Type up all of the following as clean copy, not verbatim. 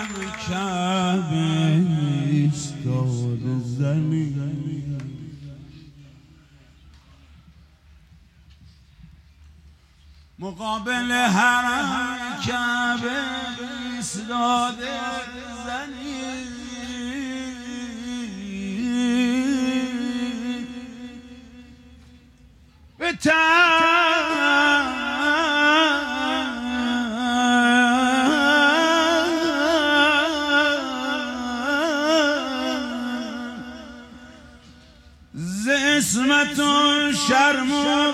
کعبه ایستاده زمین، مقابل حرم کعبه ایستاده زمین، به ز عصمت و شرم و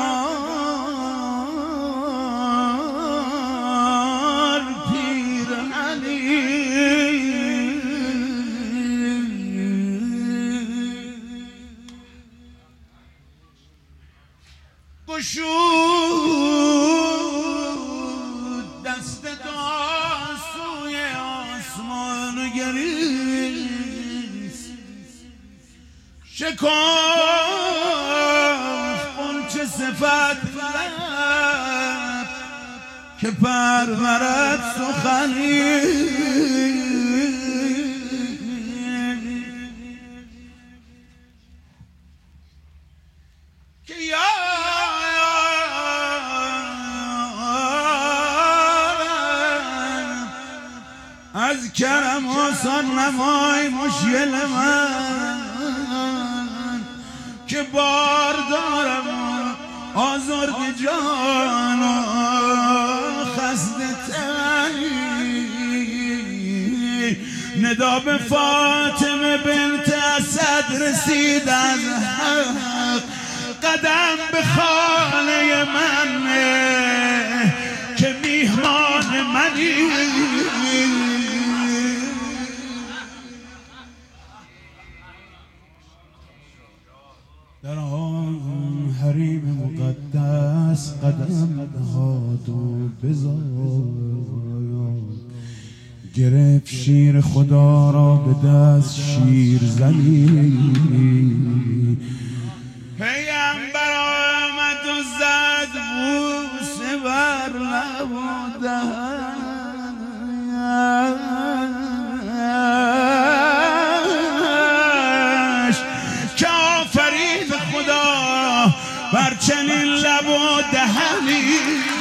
وقار پیرهنی گشود دست تا سوی آسمان و گریست، شکافت غنچه صفت لب که پرورد سخنی، که از کرم آسان نمای مشکل من، که بار دارم آزرد جان و خسته تنی. ندا به فاطمه بنت اسد رسید از حق، قدم به خانه من که میهمان منی. در آن حریم مقدس قدم نهاد و بزاد، گرفت شیر خدا را به دست شیر زمین. پیامبر آمد و زد بوسه بر لب و دهن، که آفرید خدا بر چنین لب و دهنی.